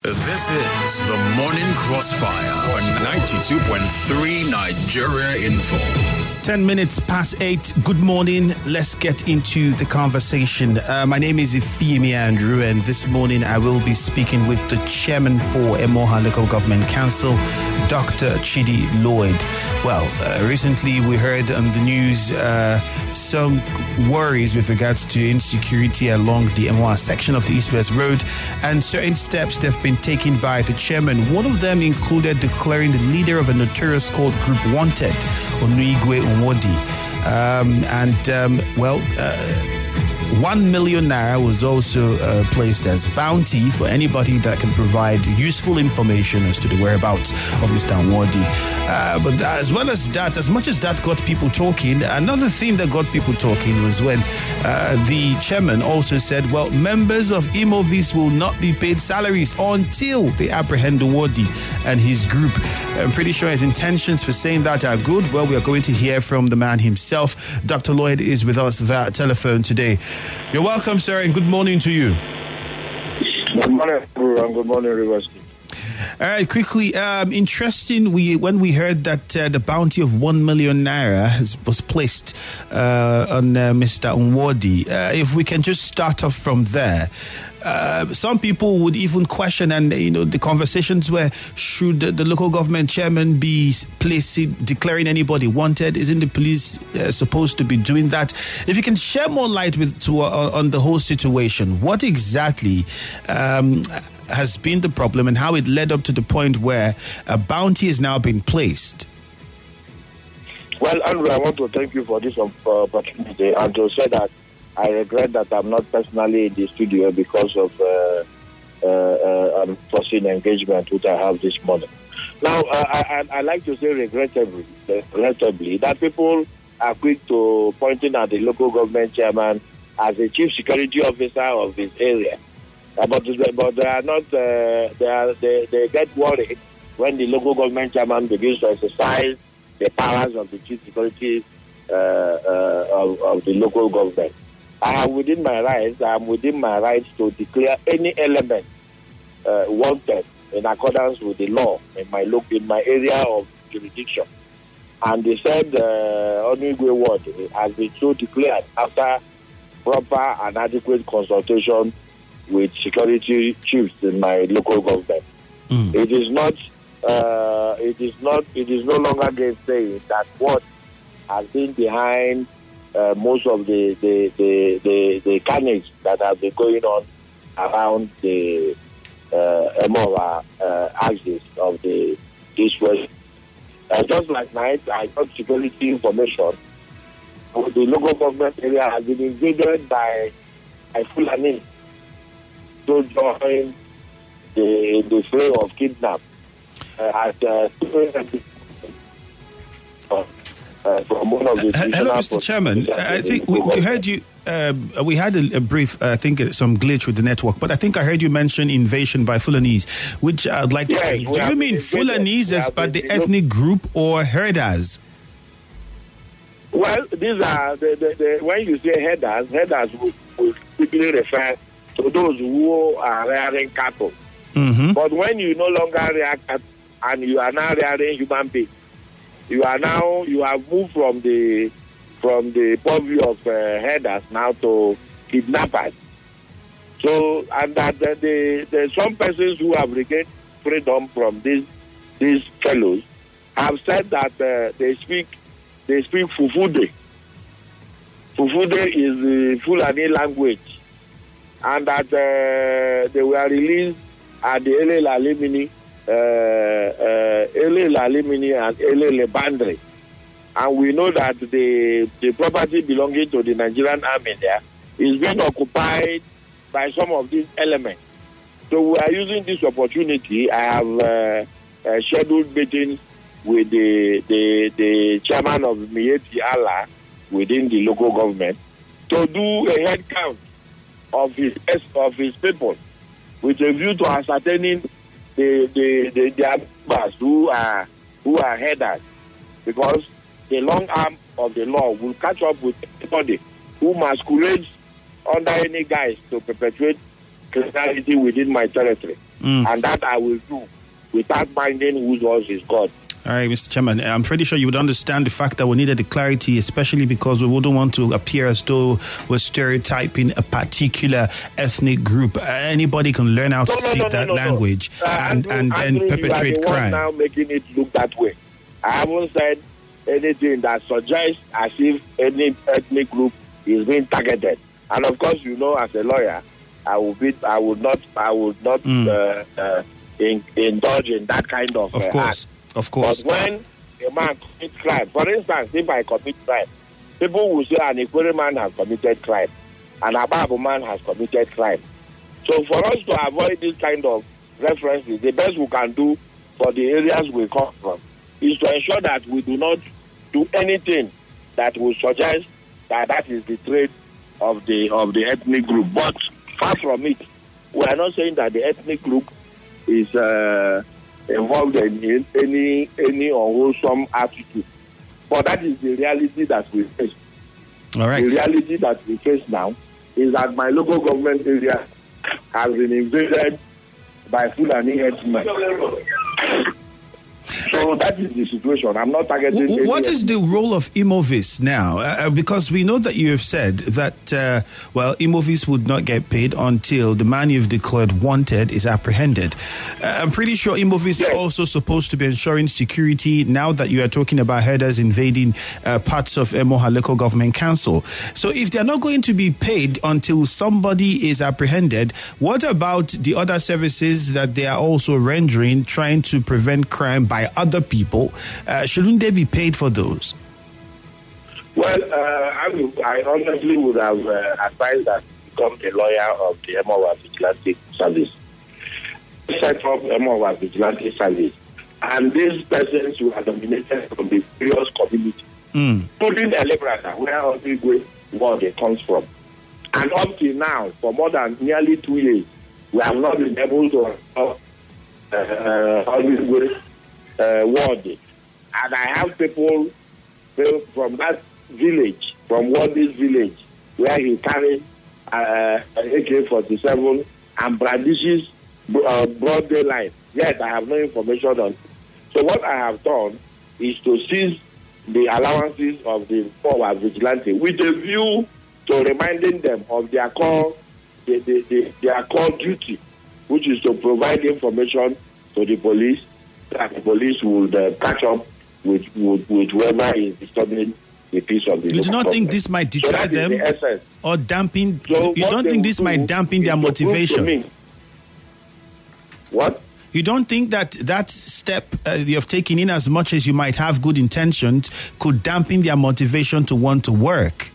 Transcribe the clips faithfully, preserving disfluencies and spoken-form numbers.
This is the Morning Crossfire on ninety-two point three Nigeria Info. Ten minutes past eight. Good morning. Let's get into the conversation. Uh, my name is Ifeimi Andrew, and this morning I will be speaking with the chairman for Emoha Local Government Council, Doctor Chidi Lloyd. Well, uh, recently we heard on the news uh, some worries with regards to insecurity along the Emoha section of the East-West Road, and certain steps that have been taken by the chairman. One of them included declaring the leader of a notorious cult group wanted, Onuigwe Nwodi. Um, and, um, well, uh, one million naira was also uh, placed as bounty for anybody that can provide useful information as to the whereabouts of Mister Nwodi. Uh, but as well as that, as much as that got people talking, another thing that got people talking was when uh, the chairman also said, well, members of Imovis will not be paid salaries until they apprehend Nwodi and his group. I'm pretty sure his intentions for saying that are good. Well, we are going to hear from the man himself. Doctor Lloyd is with us via telephone today. You're welcome, sir, and good morning to you. Good morning, everyone. Good morning, Rivers. All right, quickly, um, interesting, we when we heard that uh, the bounty of one million naira has, was placed uh, on uh, Mister Nwodi. Uh, if we can just start off from there. Uh, some people would even question, and you know, the conversations were, should the, the local government chairman be placing, declaring anybody wanted? Isn't the police uh, supposed to be doing that? If you can share more light with to, uh, on the whole situation, what exactly um, has been the problem and how it led up to the point where a bounty is now being placed? Well, Andrew, I want to thank you for this opportunity and to say that I regret that I'm not personally in the studio because of uh, uh, uh, unforeseen engagement which I have this morning. Now, uh, I, I like to say regrettably, regrettably that people are quick to pointing at the local government chairman as a chief security officer of this area. Uh, but, but they are not, uh, they, are, they, they get worried when the local government chairman begins to exercise the powers of the chief security uh, uh, of, of the local government. I am within my rights, I am within my rights to declare any element uh, wanted in accordance with the law in my look in my area of jurisdiction. And they said uh, Onuigwe ward has been so declared after proper and adequate consultation with security chiefs in my local government. Mm. It is not, uh, it is not, it is no longer saying that what has been behind Uh, most of the the, the, the the carnage that has been going on around the uh, Emoha uh, axis of the East-West. Uh, just like night, I got security information. The local government area has been invaded by a Fulani to join the the fray of kidnap uh, at uh, Uh, from one of the uh, hello, Mister Chairman. I think we, we heard you. Uh, we had a, a brief, uh, I think, uh, some glitch with the network, but I think I heard you mention invasion by Fulanese, which I'd like yes, to. Do you mean Fulanese as part the ethnic group or herders? Well, these are the, the, the when you say herders, herders will, will quickly refer to those who are rearing cattle. Mm-hmm. But when you no longer rear cattle and you are now rearing human beings, You are now, you have moved from the from the purview of uh, herders now to kidnappers. So, and that uh, the, the some persons who have regained freedom from these these fellows have said that uh, they speak they speak Fufude. Fufude is the Fulani language, and that uh, they were released at the Ele Lalimini. Uh, uh, Ele Lalimini and Ele Lebandre. And we know that the the property belonging to the Nigerian army there is being occupied by some of these elements. So we are using this opportunity. I have uh, uh, scheduled meetings with the, the the chairman of Mieti Allah within the local government to do a head count of his of his people with a view to ascertaining the the the, the members who are who are headers, because the long arm of the law will catch up with anybody who masquerades under any guise to perpetuate criminality within my territory. Mm. And that I will do without minding whose voice is God. All right, Mister Chairman, I'm pretty sure you would understand the fact that we needed the clarity, especially because we wouldn't want to appear as though we're stereotyping a particular ethnic group. Uh, anybody can learn how to no, speak no, no, that no, no, one no. Uh, and, Andrew, and then Andrew, perpetrate you are the crime. one now making it look that way. I haven't said anything that suggests as if any ethnic group is being targeted. And of course, you know, as a lawyer, I would be, I would not, I would not mm. uh, uh, in, indulge in that kind of. Of uh, course, act. of course. But when a man commits crime, for instance, if I commit crime, people will say an Ikwere man has committed crime, an Ababu man has committed crime. So for us to avoid this kind of references, the best we can do for the areas we come from is to ensure that we do not do anything that will suggest that that is the trait of the of the ethnic group. But far from it, we are not saying that the ethnic group is uh, involved in any any unwholesome attitude. But that is the reality that we face. All right. The reality that we face now is that my local government area has been invaded by Fulani headsmen. So that is the situation. I'm not targeting. What is the role of Imovis now? Uh, because we know that you have said that, uh, well, Imovis would not get paid until the man you've declared wanted is apprehended. Uh, I'm pretty sure Imovis yes. are also supposed to be ensuring security now that you are talking about herders invading uh, parts of Emoha Local Government Council. So if they're not going to be paid until somebody is apprehended, what about the other services that they are also rendering, trying to prevent crime by other people? Uh, shouldn't they be paid for those? Well, uh, I, would, I honestly would have uh, advised that become a lawyer of the Emoha Vigilante Service. Set up Emoha Vigilante Service. And these persons who are nominated from the various communities, mm. including Elebrata, where all the world it comes from. And up till now, for more than nearly two years, we have not been able to uh, uh, always Uh, ward. And I have people from that village, from Wardy's village, where he carried uh, A K forty-seven and brandishes uh, broad daylight. Yet I have no information on it. So what I have done is to seize the allowances of the forward vigilante with a view to reminding them of their core, the, the, the, their core duty, which is to provide information to the police, that the police would uh, catch up with, with, with whoever is disturbing the peace of the You do not government. think this might deter so them the or dampen? So you don't think this do might dampen their motivation? What? You don't think that that step uh, you have taken, in as much as you might have good intentions, could dampen their motivation to want to work?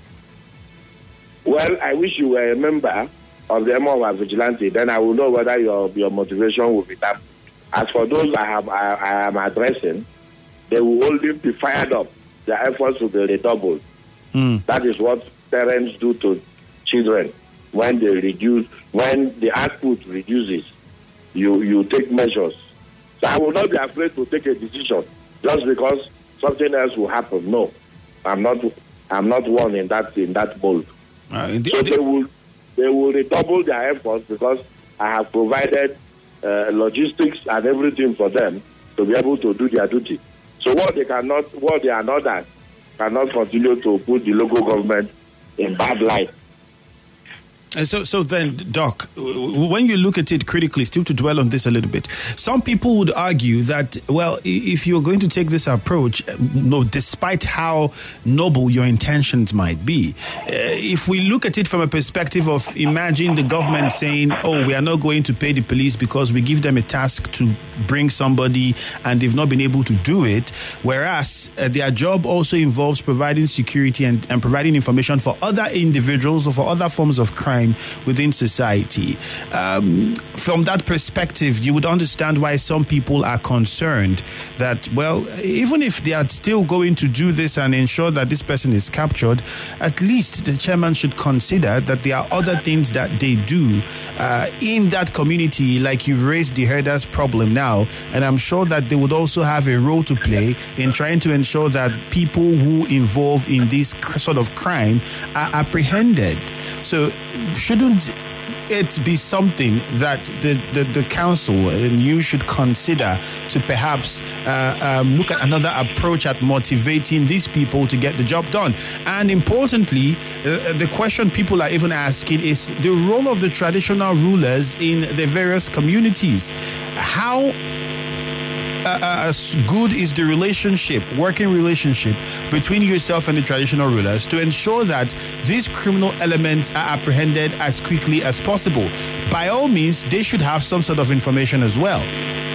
Well, I wish you were a member of the Emoha Vigilante. Then I will know whether your your motivation will be dampened. As for those I have, I, I am addressing, they will only be fired up. Their efforts will be redoubled. Mm. That is what parents do to children when they reduce, when the output reduces. You you take measures. So I will not be afraid to take a decision just because something else will happen. No, I'm not. I'm not one in that in that mold. Uh, the, so the, they will they will redouble their efforts because I have provided Uh, logistics and everything for them to be able to do their duty. So what they cannot, what they are not at, cannot continue to put the local government in bad light. And so, so then, Doc, when you look at it critically, still to dwell on this a little bit, some people would argue that, well, if you're going to take this approach, no, despite how noble your intentions might be, uh, if we look at it from a perspective of imagine the government saying, oh, we are not going to pay the police because we give them a task to bring somebody and they've not been able to do it, whereas uh, their job also involves providing security and, and providing information for other individuals or for other forms of crime within society. Um, from that perspective, you would understand why some people are concerned that, well, even if they are still going to do this and ensure that this person is captured, at least the chairman should consider that there are other things that they do uh, in that community, like you've raised the herders problem now, and I'm sure that they would also have a role to play in trying to ensure that people who involve in this sort of crime are apprehended. So shouldn't it be something that the, the, the council and you should consider to perhaps uh, um, look at another approach at motivating these people to get the job done? And importantly, uh, the question people are even asking is the role of the traditional rulers in the various communities. How Uh, as good is the relationship, working relationship between yourself and the traditional rulers to ensure that these criminal elements are apprehended as quickly as possible? By all means, they should have some sort of information as well.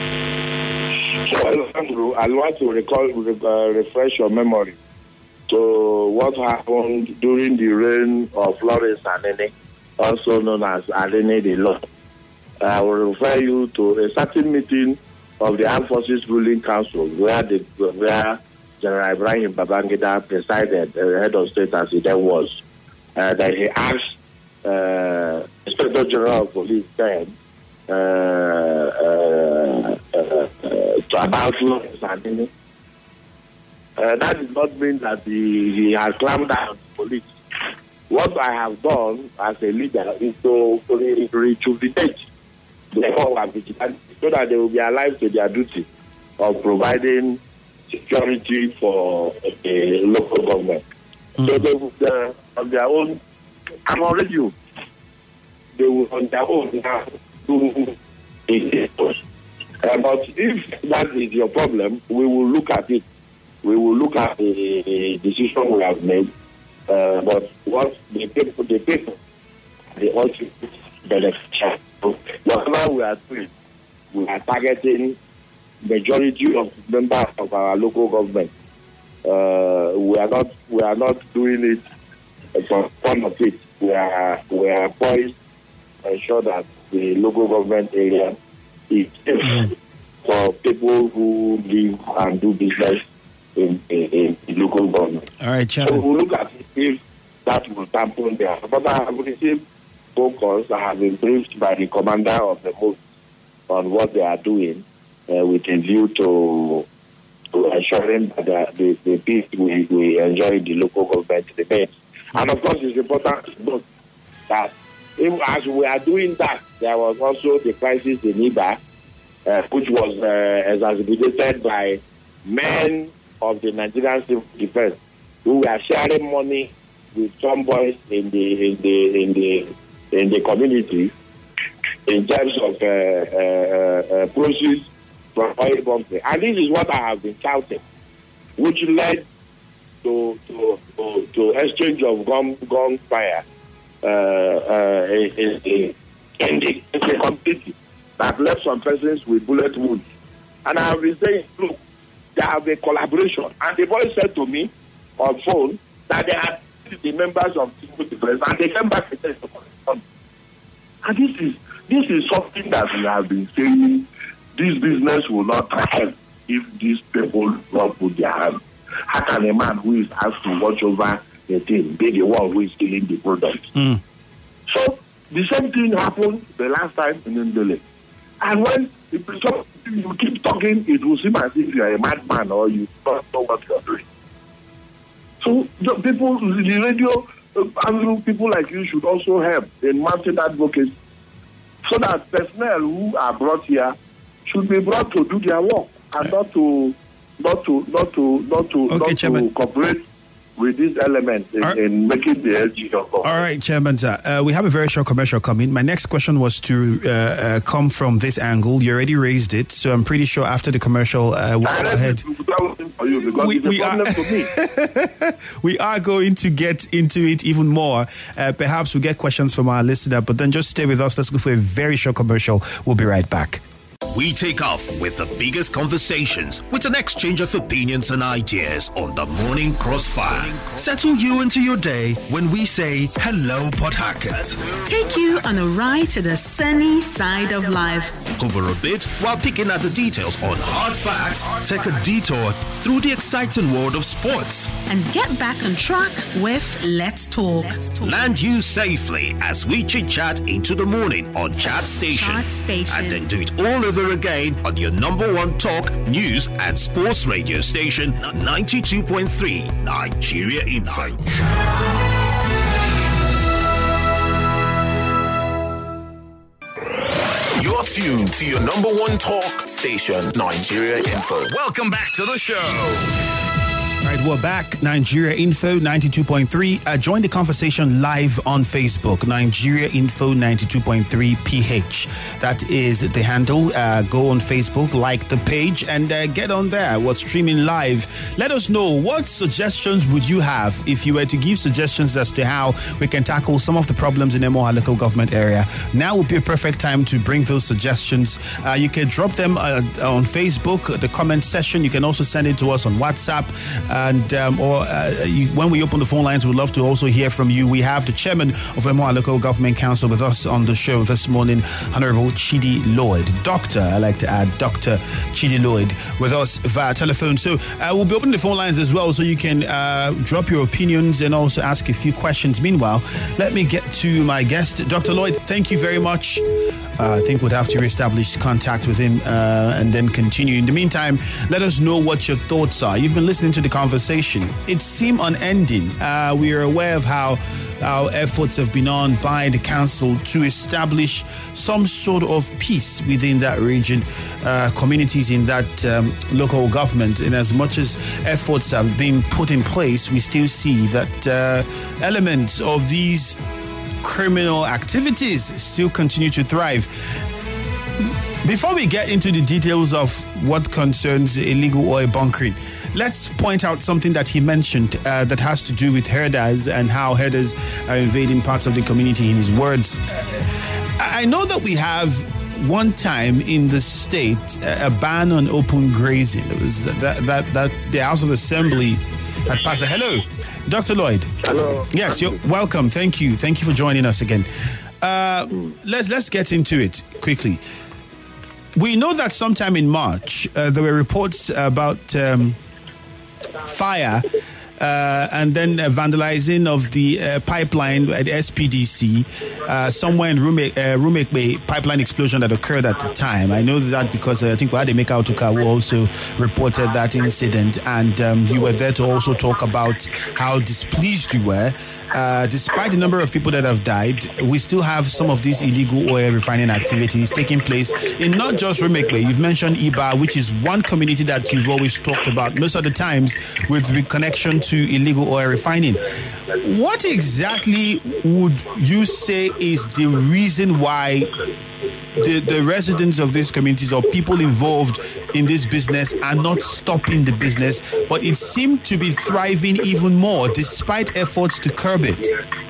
So, Andrew, I want to recall, uh, refresh your memory to what happened during the reign of Lawrence Anene, also known as Anene the Law. I will refer you to a certain meeting of the Armed Forces Ruling Council, where the where General Ibrahim Babangida presided, uh, head of state as he then was, uh, that he asked uh, Inspector General of Police then uh, uh, uh, uh, to about Lawrence Anene. Uh, that does not mean that he, he has clamped down on police. What I have done as a leader is to rejuvenate the whole vigilante so that they will be alive to their duty of providing security for the local government. Mm-hmm. So they will, uh, on their own, I'm already you. They will on their own now do it. Uh, but if that is your problem, we will look at it. We will look at the decision we have made. Uh, but what the people, the people, they also benefit. Whatever we are doing, we are targeting majority of members of our local government. Uh, we are not, we are not doing it for fun of it. We are, we are poised to ensure that the local government area is safe for people who live and do business in, in, in local government. All right, Chairman. So we'll look at it if that will dampen there. But I have received phone calls. I have been briefed by the commander of the move on what they are doing uh, with a view to, to ensuring that the, the, the peace we, we enjoy in the local government remains. And of course, it's important to note that if, as we are doing that, there was also the crisis in Iba, uh, which was uh, exacerbated by men of the Nigerian Civil Defense who were sharing money with some boys in the in the in the in the community in terms of uh, uh, uh, proceeds from oil bombing. And this is what I have been shouting, which led to to, to, to exchange of gun gunfire uh, uh, in, in, in, the, in the community that left some persons with bullet wounds. And I have been saying, look, there have a collaboration. And the boy said to me on phone that they are the members of civil defense, and they came back and said, and this is this is something that we have been saying. This business will not thrive if these people don't put their hand. How can a man who is asked to watch over the thing be the one who is killing the product? Mm. So the same thing happened the last time in Ndele. And when you keep talking, it will seem as if you are a madman or you don't know what you are doing. So the people, the radio, uh, people like you should also help in mounting advocacy so that personnel who are brought here should be brought to do their work and not to, not to, not to, not to, okay, not Chairman. to cooperate with these elements in, right. in making the L G of government. All right, Chairman, uh, we have a very short commercial coming. My next question was to uh, uh, come from this angle. You already raised it, so I'm pretty sure after the commercial, uh, we'll go ahead. For you because we, it's a we problem are, for me. We are going to get into it even more. Uh, perhaps we'll get questions from our listener, but then just stay with us. Let's go for a very short commercial. We'll be right back. We take off with the biggest conversations with an exchange of opinions and ideas on the Morning Crossfire. Settle you into your day when we say hello, Port Harcourt. Take you on a ride to the sunny side of life. Cover a bit while picking at the details on hard facts. Take a detour through the exciting world of sports. And get back on track with Let's Talk. Let's Talk. Land you safely as we chit-chat into the morning on Chat Station. Chat Station. And then do it all over again on your number one talk, news and sports radio station, ninety-two point three Nigeria Info. tuned to your number one talk station, Nigeria Info. Welcome back to the show. All right, we're back. Nigeria Info ninety-two point three. Uh, join the conversation live on Facebook. Nigeria Info ninety-two point three P H. That is the handle. Uh, go on Facebook, like the page, and uh, get on there. We're streaming live. Let us know what suggestions would you have if you were to give suggestions as to how we can tackle some of the problems in Emoha local government area. Now would be a perfect time to bring those suggestions. Uh, you can drop them uh, on Facebook, the comment section. You can also send it to us on WhatsApp. And um, or uh, you, when we open the phone lines, we'd love to also hear from you. We have the chairman of Emoha Local Government Council with us on the show this morning, Honorable Chidi Lloyd. Doctor, I like to add Doctor Chidi Lloyd with us via telephone. So uh, we'll be opening the phone lines as well, so you can uh, drop your opinions and also ask a few questions. Meanwhile, let me get to my guest, Doctor Lloyd. Thank you very much. Uh, I think we'd have to reestablish contact with him uh, and then continue. In the meantime, let us know what your thoughts are. You've been listening to the conversation. It seemed unending. Uh, we are aware of how our efforts have been on by the council to establish some sort of peace within that region, uh, communities in that um, local government. And as much as efforts have been put in place, we still see that uh, elements of these criminal activities still continue to thrive. Before we get into the details of what concerns illegal oil bunkering, let's point out something that he mentioned uh, that has to do with herders and how herders are invading parts of the community. In his words, uh, I know that we have one time in the state uh, a ban on open grazing. It was that that that the House of Assembly had passed. Hello, Doctor Lloyd. Hello. Yes, you're welcome. Thank you. Thank you for joining us again. Uh, let's let's get into it quickly. We know that sometime in March uh, there were reports about um, fire uh, and then uh, vandalizing of the uh, pipeline at S P D C uh, somewhere in Rumek, uh, Rumek Bay, pipeline explosion that occurred at the time. I know that because uh, I think Wademeka Otuka who also reported that incident, and um, you were there to also talk about how displeased you were. Uh, despite the number of people that have died, we still have some of these illegal oil refining activities taking place in not just Rumek Bay. You've mentioned Iba, which is one community that you've always talked about most of the times with the connection to illegal oil refining. What exactly would you say is the reason why the, the residents of these communities or people involved in this business are not stopping the business, but it seemed to be thriving even more despite efforts to curb it?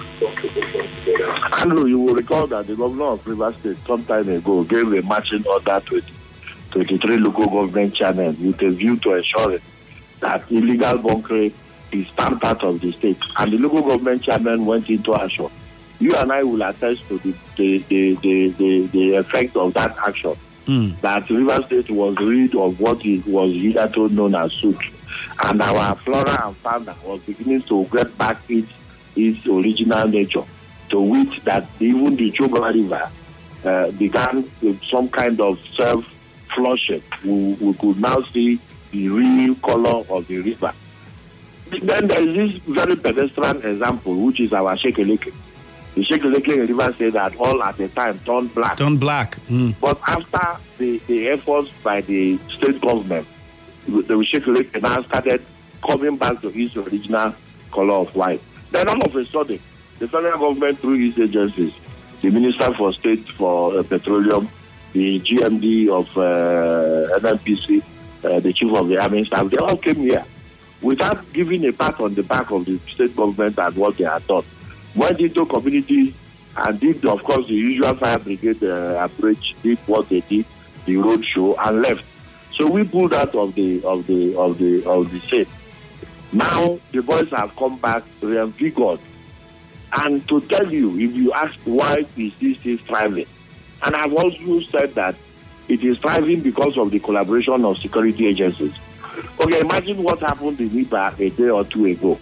Andrew, you will recall that the governor of Rivers State some time ago gave a marching order to twenty-three local government channels with a view to ensuring that illegal bunkering is stamped out of the state. And the local government chairman went into action. You and I will attest to the the, the, the, the, the effect of that action. Mm. That Rivers State was rid of what it was hitherto known as soot. And our flora and fauna was beginning to get back its, its original nature. To which that even the Choba River uh, began with some kind of self-flushing. We, we could now see the real color of the river. Then there is this very pedestrian example, which is our Shekeleke. The Shekeleke River said that all at the time turned black. Turned black. Mm. But after the, the efforts by the state government, the Shekeleke now started coming back to its original color of white. Then all of a sudden, the federal government, through its agencies, the Minister for State for uh, Petroleum, the G M D of uh, N N P C, uh, the Chief of the Army Staff, they all came here without giving a pat on the back of the state government and what they had done. Went into communities and did, of course, the usual fire brigade uh, approach, did what they did, the road show, and left. So we pulled out of the of the of the of the state. Now the boys have come back reinvigorated. And to tell you, if you ask why is this still thriving, and I've also said that it is thriving because of the collaboration of security agencies. Okay, imagine what happened in Iba a day or two ago.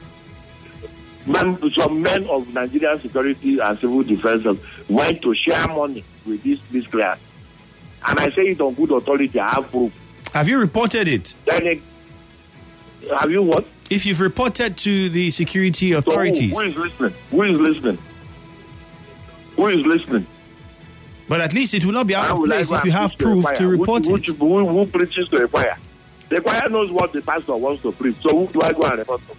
Men, some men of Nigerian security and civil defense went to share money with these miscreants. And I say it on good authority, I have proof. Have you reported it? Then it, have you what? If you've reported to the security authorities. So who, who is listening? Who is listening? Who is listening? But at least it will not be out How of will I place go if and you have preach to proof a choir? to report who, it. Who, who, who preaches to a choir? The choir knows what the pastor wants to preach. So who do I go and report to?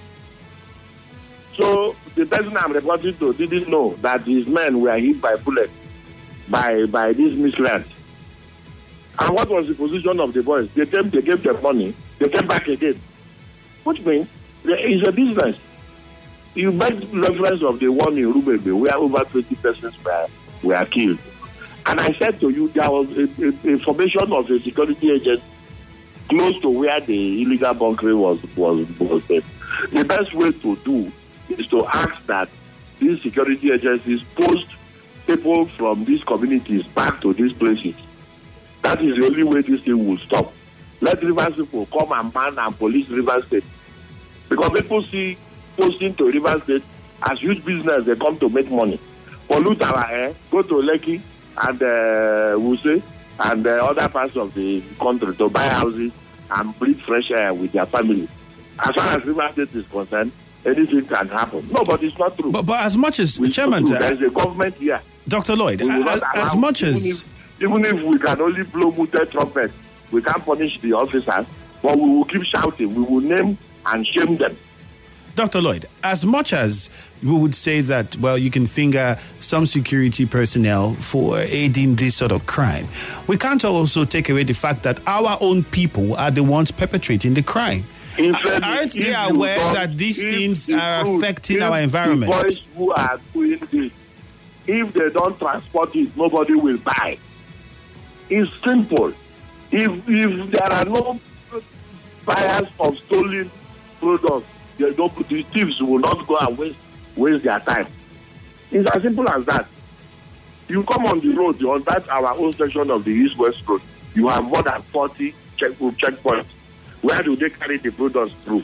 So the person I'm reporting to didn't know that his men were hit by bullets by by these miscreants. And what was the position of the boys? They came, they gave them money, they came back again. Which means it's a business. You make reference of the one in Rubebe where over twenty persons were, were killed. And I said to you, there was a, a, a formation of a security agent close to where the illegal bunkering was was was made. The best way to do is to ask that these security agencies post people from these communities back to these places. That is the only way this thing will stop. Let Rivers people come and ban and police Rivers State. Because people see posting to Rivers State as huge business, they come to make money. Pollute our air, go to Lekki and uh, Wuse and uh, other parts of the country to buy houses and breathe fresh air with their family. As far as Rivers State is concerned, anything can happen. No, but it's not true. But, but as much as, it's Chairman, uh, there's a government here. Doctor Lloyd, as, as much even as... If, even if we can only blow muted trumpets, we can't punish the officers, but we will keep shouting. We will name and shame them. Doctor Lloyd, as much as we would say that, well, you can finger some security personnel for aiding this sort of crime, we can't also take away the fact that our own people are the ones perpetrating the crime. In fact, aren't they aware that these things are affecting our environment? The boys who are doing this, if they don't transport it, nobody will buy. It's simple. If if there are no buyers of stolen products, they don't, the thieves will not go and waste, waste their time. It's as simple as that. You come on the road, on that our own section of the East-West Road, you have more than forty check, checkpoints. Where do they carry the products through?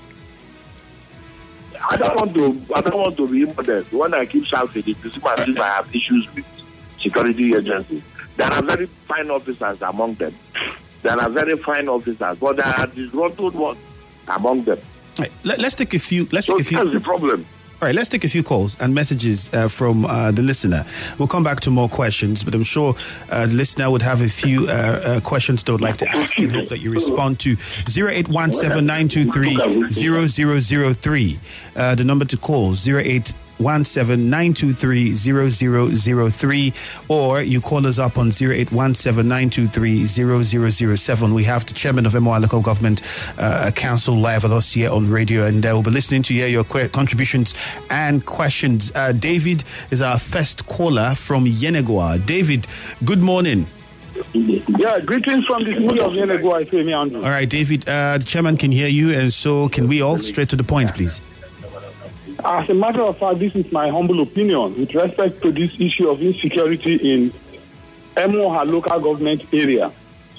I don't want to. I don't want to be modest. When I keep shouting, it is as if I have issues with security agencies. There are very fine officers among them. There are very fine officers, but there are disgruntled ones among them. Right, let, let's take a few. Let's so take a few. That's the problem. All right, let's take a few calls and messages uh, from uh, the listener. We'll come back to more questions, but I'm sure uh, the listener would have a few uh, uh, questions they would like to ask and hope that you respond to. zero eight one seven nine two three zero zero zero three. Uh, the number to call, zero eight one seven nine two three zero zero zero three, or you call us up on zero eight one seven nine two three zero zero zero seven. We have the chairman of Emoha Local Government uh, Council live with us here on radio, and uh, we'll be listening to hear your qu- contributions and questions. Uh, David is our first caller from Yenagoa. David, good morning. Yeah, greetings from the city of Yenagoa, Femi Andrew. All right, David, uh, the chairman can hear you, and so can we all. Straight to the point, please. As a matter of fact, this is my humble opinion with respect to this issue of insecurity in Emoha local government area.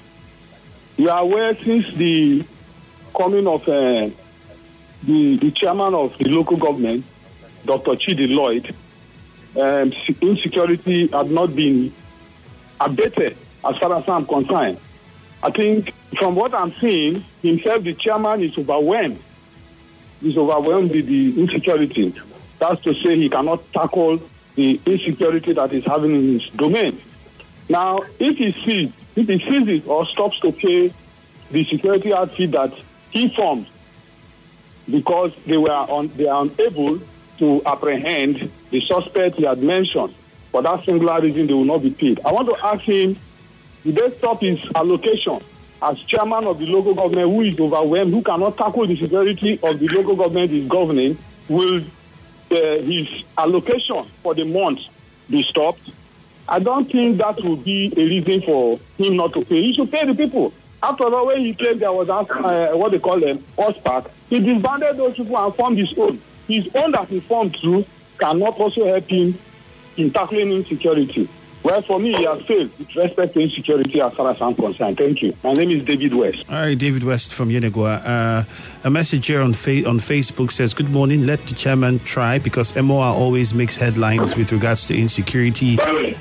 You are aware since the coming of uh, the, the chairman of the local government, Doctor Chidi Lloyd, um, insecurity had not been abated as far as I'm concerned. I think from what I'm seeing, himself, the chairman is overwhelmed. He's overwhelmed with the insecurity. That's to say he cannot tackle the insecurity that is having in his domain. Now, if he sees, if he sees it or stops to pay the security outfit that he formed because they were on, they are unable to apprehend the suspect he had mentioned, for that singular reason they will not be paid. I want to ask him, did they stop his allocation as chairman of the local government who is overwhelmed, who cannot tackle the security of the local government is governing? Will uh, his allocation for the month be stopped? I don't think that would be a reason for him not to pay. He should pay the people. After all, when he claimed there was uh, what they call them, horseback, he disbanded those people and formed his own. His own that he formed through cannot also help him in tackling insecurity. Well, for me, he has failed with respect to insecurity as far as I'm concerned. Thank you. My name is David West. All right, David West from Yenagoa. Uh, a message here on fa- on Facebook says, good morning, let the chairman try, because Emoha always makes headlines with regards to insecurity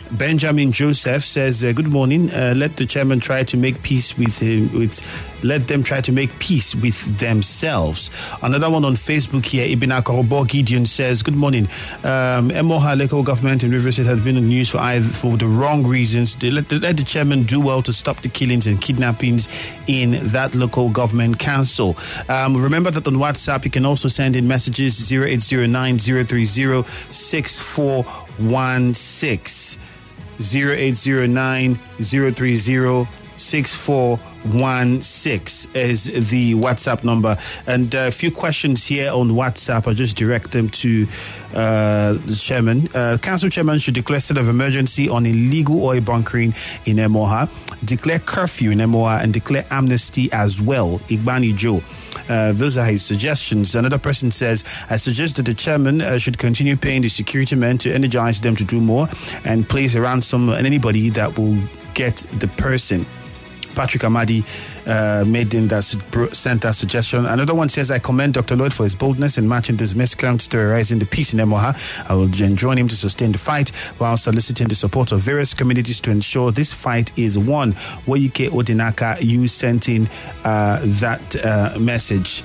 Benjamin Joseph says, uh, good morning. Uh, let the chairman try to make peace with him. With let them try to make peace with themselves. Another one on Facebook here, Ibn Akorobo Gideon says, good morning. Um, Emoha local government in Rivers State has been in the news for either for the wrong reasons. They let, they let the chairman do well to stop the killings and kidnappings in that local government council. Um, remember that on WhatsApp you can also send in messages zero eight zero nine zero three zero six four one six. zero eight zero nine zero three zero six four one six is the WhatsApp number. And a few questions here on WhatsApp. I'll just direct them to uh, the chairman. Uh, Council chairman should declare state of emergency on illegal oil bunkering in Emoha, declare curfew in Emoha, and declare amnesty as well. Igbani Joe. Uh, those are his suggestions. Another person says, I suggest that the chairman uh, should continue paying the security men to energize them to do more and place a ransom on anybody that will get the person. Patrick Amadi uh, made in that sent that suggestion. Another one says, I commend Doctor Lloyd for his boldness in matching this miscreant terrorizing the peace in Emoha. I will join him to sustain the fight while soliciting the support of various communities to ensure this fight is won. Woyike Odinaka, you sent in uh, that uh, message.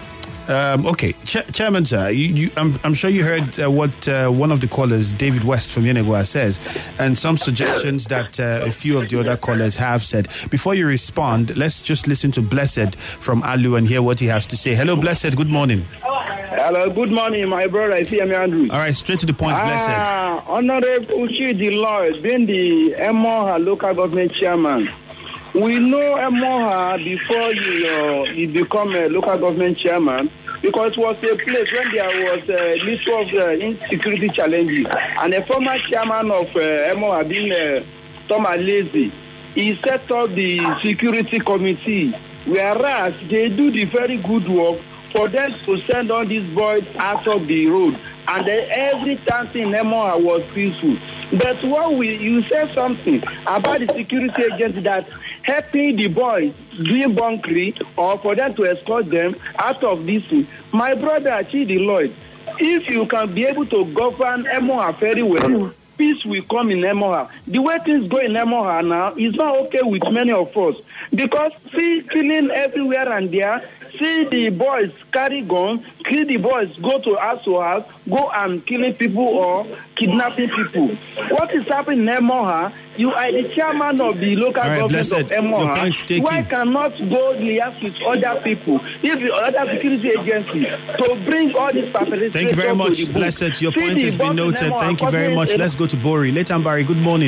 Um, okay, Ch- Chairman, sir, you, you, I'm, I'm sure you heard uh, what uh, one of the callers, David West from Yenegua, says, and some suggestions that uh, a few of the other callers have said. Before you respond, let's just listen to Blessed from Alu and hear what he has to say. Hello, Blessed. Good morning. Hello, good morning, my brother. I see me, Andrew. All right, straight to the point, Blessed. Ah, Honorable Chidi Lloyd, being the Emoha local government chairman. We know Emoha before you, uh, you become a local government chairman, because it was a place when there was a list of uh, insecurity challenges. And a former chairman of uh, Emoha, being uh, Tom Alesi, he set up the security committee, whereas they do the very good work for them to send all these boys out of the road. And then every time in Emoha was peaceful. But what we, you said something about the security agents that helping the boys doing bunkering or for them to escort them out of this thing. My brother Chidi Lloyd, if you can be able to govern Emoha very well, peace will come in Emoha. The way things go in Emoha now is not okay with many of us, because see killing everywhere and there. See the boys carry guns, kill the boys, go to house to house, go and killing people or kidnapping people. What is happening in Emoha? You are the chairman of the local right, government blessed. Of Emoha. Why cannot go liaise with other people, if the other security agencies, to bring all these perpetrators? Thank you very much, Blessed. Your See point has been noted. Thank you very much. Let's go to Bori. Letambari, good morning.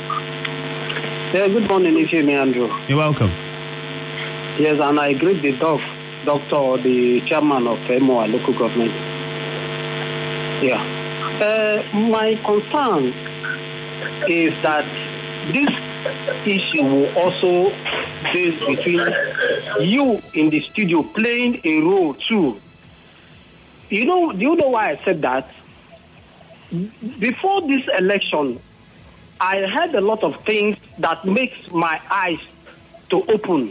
Yeah, good morning, Ifeanyi Andrew. You're welcome. Yes, and I agree with the doc. Doctor, the chairman of Emoha local government. Yeah. Uh, my concern is that this issue will also be between you in the studio playing a role too. You know, do you know why I said that? Before this election, I heard a lot of things that makes my eyes to open.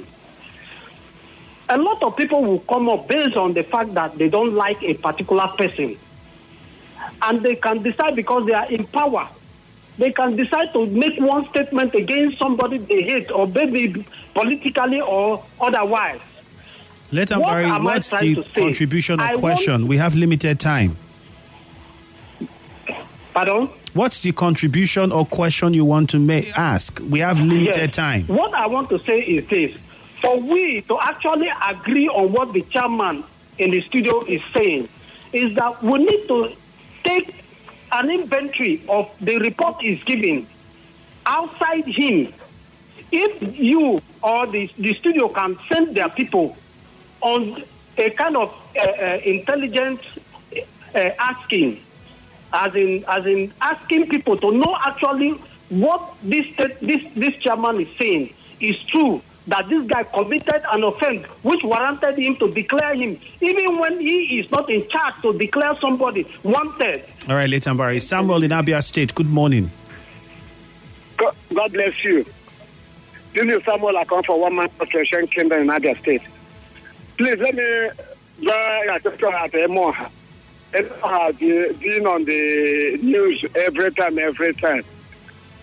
A lot of people will come up based on the fact that they don't like a particular person. And they can decide, because they are in power, they can decide to make one statement against somebody they hate, or maybe politically or otherwise. Let us worry, what what's the contribution or I question? Want... We have limited time. Pardon? What's the contribution or question you want to make, ask? We have limited yes. time. What I want to say is this. For we to actually agree on what the chairman in the studio is saying, is that we need to take an inventory of the report he's giving outside him. If you or the, the studio can send their people on a kind of uh, uh, intelligent uh, asking, as in as in asking people to know actually what this this this chairman is saying is true, that this guy committed an offense which warranted him to declare him, even when he is not in charge to declare somebody wanted. All right, Letambari. Samuel in Abia State, good morning. God, God bless you. This is Samuel. I come from One Man Association Kingdom in Abia State. Please let me draw your attention at Emoha. Emoha has been on the news every time, every time.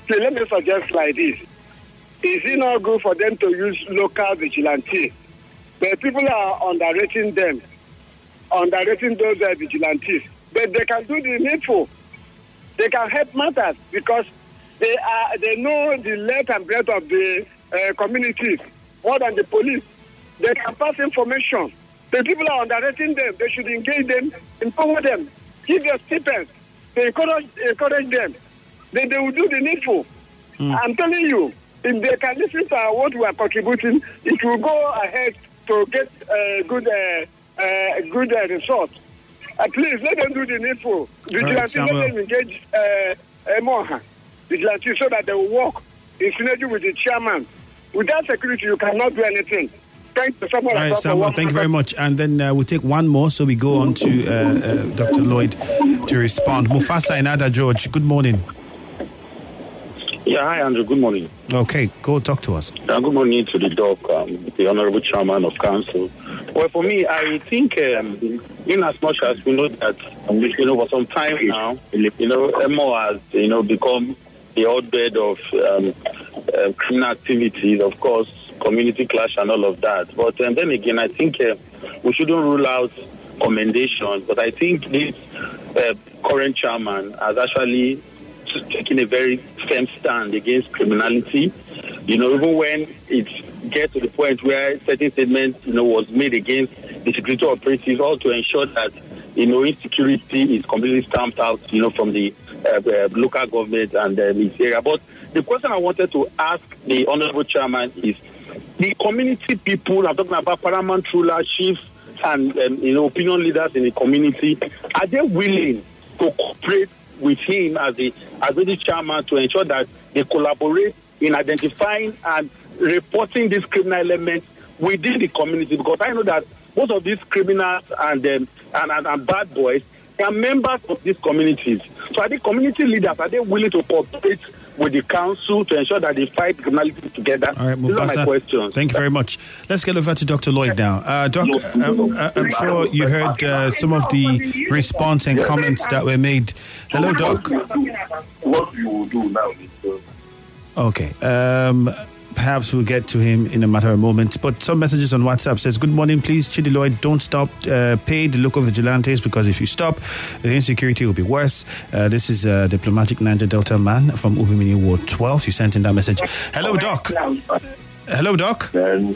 Please, let me suggest like this. Is it not good for them to use local vigilantes? But people are underrating them, underrating those uh, vigilantes. But they can do the needful. They can help matters because they are they know the length and breadth of the uh, communities more than the police. They can pass information. The people are underrating them. They should engage them, empower them, give them stipends. They encourage, encourage them. Then they will do the needful. Mm. I'm telling you, if they can listen to what we are contributing, it will go ahead to get a uh, good, uh, uh, good uh, result. Uh, please let them do the needful. Vigilantes, right, let them engage uh, uh, more vigilantes so that they will work in synergy with the chairman. Without security, you cannot do anything. Thank you, Samuel. All right, Samuel, thank you very much. And then uh, we'll take one more, so we go on to uh, uh, Doctor Lloyd to respond. Mufasa Inada George, good morning. Yeah, hi, Andrew. Good morning. Okay, go talk to us. Uh, good morning to the doc, um, the Honorable Chairman of Council. Well, for me, I think um, in as much as we know that, um, you know, for some time now, you know, M O has, you know, become the hotbed of um, uh, criminal activities, of course, community clash and all of that. But um, then again, I think uh, we shouldn't rule out commendations. But I think this uh, current chairman has actually taking a very firm stand against criminality. You know, even when it gets to the point where certain statements, you know, was made against the security operatives, all to ensure that, you know, insecurity is completely stamped out, you know, from the uh, uh, local government and uh, this area. But the question I wanted to ask the Honorable Chairman is, the community people, I'm talking about paramount rulers, chiefs, and, um, you know, opinion leaders in the community, are they willing to cooperate with him as the as the chairman to ensure that they collaborate in identifying and reporting these criminal elements within the community? Because I know that most of these criminals and um, and, and, and bad boys, they are members of these communities. So are the community leaders, are they willing to cooperate with the council to ensure that they fight criminality together? All right, Mufasa, these are my questions. Thank you very much. Let's get over to Doctor Lloyd now. Uh, Doc, uh, I'm sure you heard uh, some of the response and comments that were made. Hello, Doc. What you will do now is... Okay. Um, perhaps we'll get to him in a matter of moments. But some messages on WhatsApp says, good morning, please, Chidi Lloyd, don't stop. Uh, pay the local vigilantes, because if you stop, the insecurity will be worse. Uh, this is a diplomatic Niger Delta man from Ubimini Ward twelve. You sent in that message. Hello, Doc. Hello, Doc.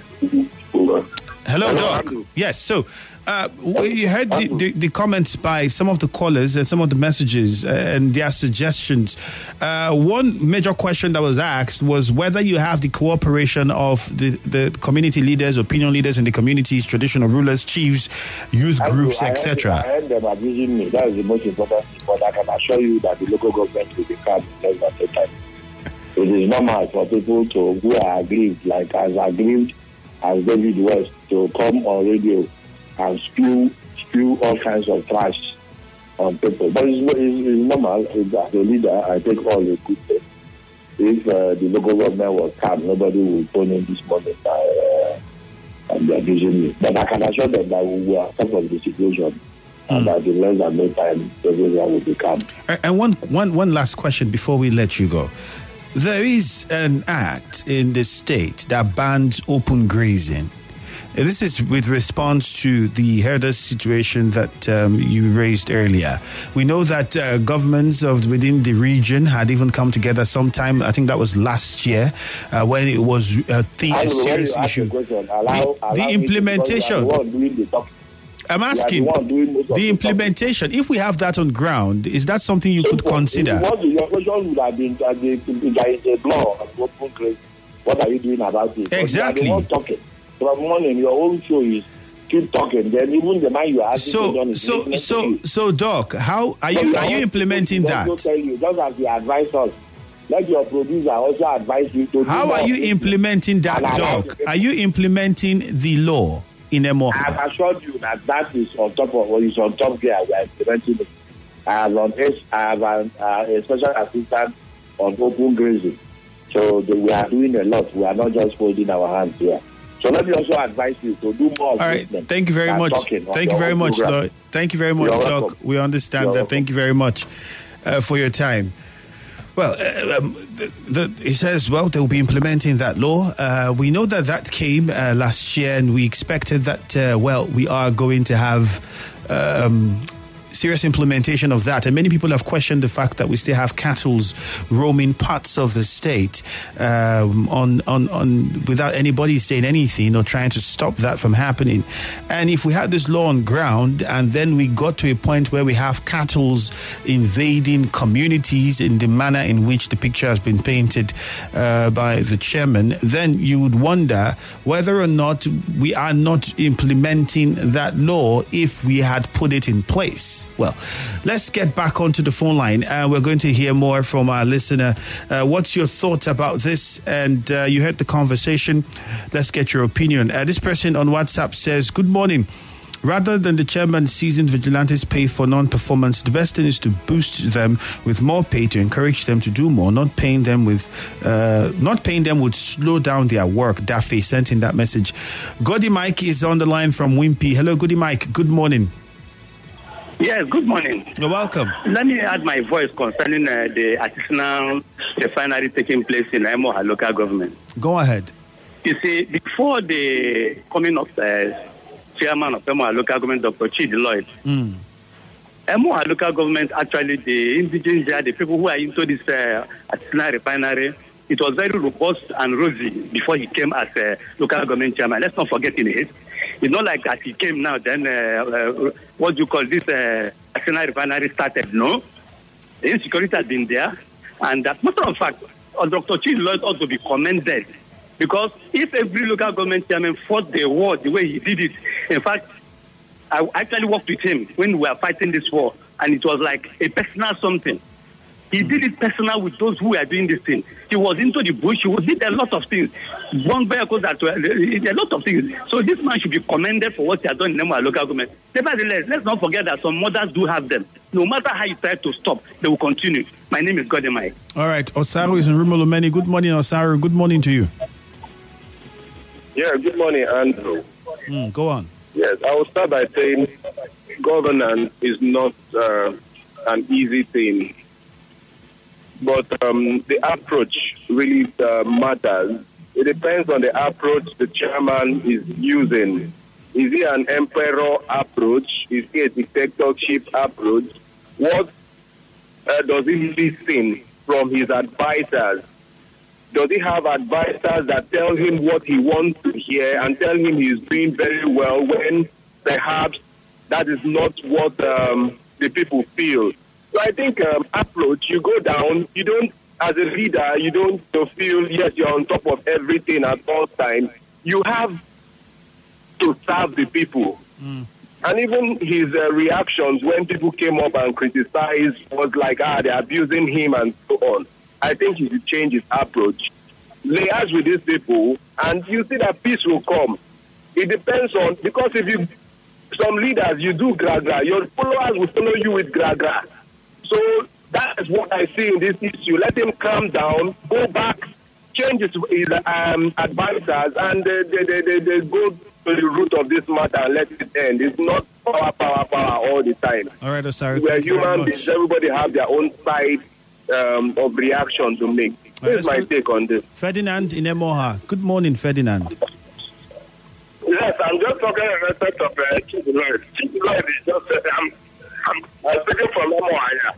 Hello, Doc. Yes, so... Uh, we heard the, the, the comments by some of the callers and some of the messages uh, and their suggestions. Uh, one major question that was asked was whether you have the cooperation of the, the community leaders, opinion leaders in the communities, traditional rulers, chiefs, youth groups, et cetera. I heard them abusing me. That is the most important thing. But I can assure you that the local government will become less than the time. It is normal for people to who are aggrieved, like as aggrieved as David West, to come on radio and spew, spew all kinds of trash on people. But it's, it's, it's normal. As a leader, I take all the good things. If uh, the local government was calm, nobody would phone in this morning uh, and they're abusing me. But I can assure them that we are top of the situation mm. and that in less than no time, everything will be calm. And one, one, one last question before we let you go. There is an act in the state that bans open grazing. This is with response to the herders situation that um, you raised earlier. We know that uh, governments of within the region had even come together sometime, I think that was last year, uh, when it was a, th- a serious issue. Allow, the, the implementation. I'm asking, the, the implementation, if we have that on ground, is that something you could consider? What your question would have been that there is a law of open grazing. What are you doing about it? Exactly. From morning, your own show is keep talking. Then even the man you are asking so, is so, so, so, Doc, how are you are you implementing that? Tell you, just as you advise us, let your producer also advise you to. How are you implementing that, Doc? Are you implementing the law in Emoha? I have assured you that that is on top of what is on top there. We are implementing it. I have on I have an, uh, a special assistant on open grazing, so the, we are doing a lot. We are not just holding our hands here. So let me also advise you to do more. All right. Thank you very much. Thank you very much, Lloyd. Thank you very much, Doc. We understand that. Thank you very much uh, for your time. Well, uh, um, the, the, he says, well, they'll be implementing that law. Uh, we know that that came uh, last year, and we expected that, uh, well, we are going to have um, serious implementation of that. And many people have questioned the fact that we still have cattle roaming parts of the state um, on, on, on without anybody saying anything or trying to stop that from happening. And if we had this law on ground and then we got to a point where we have cattle invading communities in the manner in which the picture has been painted uh, by the chairman, then you would wonder whether or not we are not implementing that law if we had put it in place. Well, let's get back onto the phone line. Uh, we're going to hear more from our listener. Uh, what's your thoughts about this? And uh, you heard the conversation. Let's get your opinion. Uh, this person on WhatsApp says, good morning. Rather than the chairman seizing vigilantes' pay for non-performance, the best thing is to boost them with more pay to encourage them to do more. Not paying them with, uh, not paying them would slow down their work. Daffy sent in that message. Goody Mike is on the line from Wimpy. Hello, Goody Mike. Good morning. Yes, good morning. You're welcome. Let me add my voice concerning uh, the artisanal refinery taking place in Emoha local government. Go ahead. You see, before the coming of the uh, chairman of Emoha local government, Doctor Chidi Lloyd, mm. Emoha local government, actually the indigenous there, the people who are into this uh, artisanal refinery, it was very robust and rosy before he came as a local government chairman. Let's not forget in it. It's not like as he came now, then uh, uh, what do you call this uh, artisanal refinery started. No, the insecurity has been there. And as a matter of fact, uh, Doctor Chidi Lloyd ought to be commended. Because if every local government chairman fought the war the way he did it, in fact, I actually worked with him when we were fighting this war, and it was like a personal something. He did it personal with those who were doing this thing. He was into the bush. He did a lot of things. One vehicles that were, a lot of things. So this man should be commended for what he has done in our local government. Nevertheless, let's not forget that some mothers do have them. No matter how you try to stop, they will continue. My name is Godemai. All right. Osaru is in Rumolomeni. Good morning, Osaru. Good morning to you. Yeah, good morning, Andrew. Mm, go on. Yes, I will start by saying governance is not uh, an easy thing. But um, the approach really uh, matters. It depends on the approach the chairman is using. Is he an emperor approach? Is he a dictatorship approach? What uh, does he listen from his advisors? Does he have advisors that tell him what he wants to hear and tell him he's doing very well when perhaps that is not what um, the people feel? So I think um, approach, you go down, you don't, as a leader, you don't feel, yes, you're on top of everything at all times. You have to serve the people. Mm. And even his uh, reactions when people came up and criticized was like, ah, they're abusing him and so on. I think he should change his approach. Liaise with these people, and you see that peace will come. It depends on, because if you, some leaders, you do gra-gra, your followers will follow you with gra-gra. So that is what I see in this issue. Let him calm down, go back, change his, his um, advisors, and they, they, they, they, they go to the root of this matter and let it end. It's not power, power, power all the time. All right, Osari. We're human beings. Everybody have their own side um, of reaction to make. This is my take on this. Ferdinand in Emoha. Good morning, Ferdinand. Yes, I'm just talking in respect of uh, Chidi Lloyd. Chidi Lloyd is just, uh, I'm, I'm, I'm speaking from Emoha here.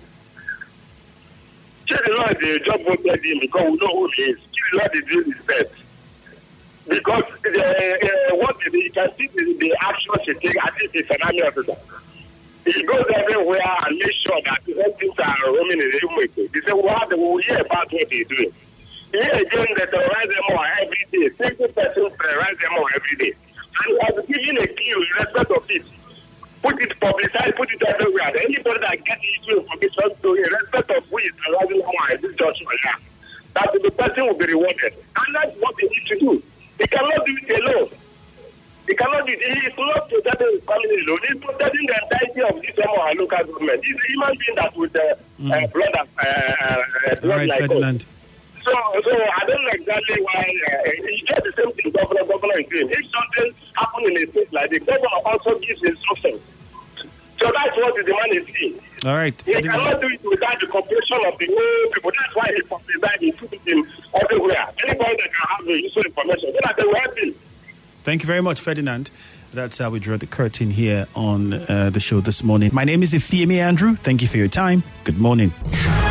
Chidi Lloyd, the job voted him because we know who he is. Chidi Lloyd is doing his best. Because the, uh, what the, you can see the, the action she takes, I think it's an army officer. He goes everywhere and makes sure that when things are roaming in the Umweke, they say, well, we will hear about what he's doing. Here again, they terrorize them all every day. Single person terrorize them all every day. And he has given a clue in respect of it. Put it publicized, put it everywhere. Anybody that gets issue of information to in respect of who is terrorizing them all, this judgment, that the person will be rewarded. And that's what they need to do. They cannot do it alone. He cannot do it. He is not protecting his family alone. He is protecting the entirety of this Emoha local government. He's a human being that with uh, mm. uh, blood, uh, uh, blood right, like Ferdinand. us. So, so I don't know exactly why uh, it's just the same thing governor, governor is doing. If something happens in a state like this, the governor also gives instructions. So that's what the man is seeing. All right. He cannot do it without the cooperation of the whole people. that's why he publicized he put it in everywhere. Anybody that can have the useful information, then they will help him. Thank you very much, Ferdinand. That's how we draw the curtain here on uh, the show this morning. My name is Ifeemi Andrew. Thank you for your time. Good morning.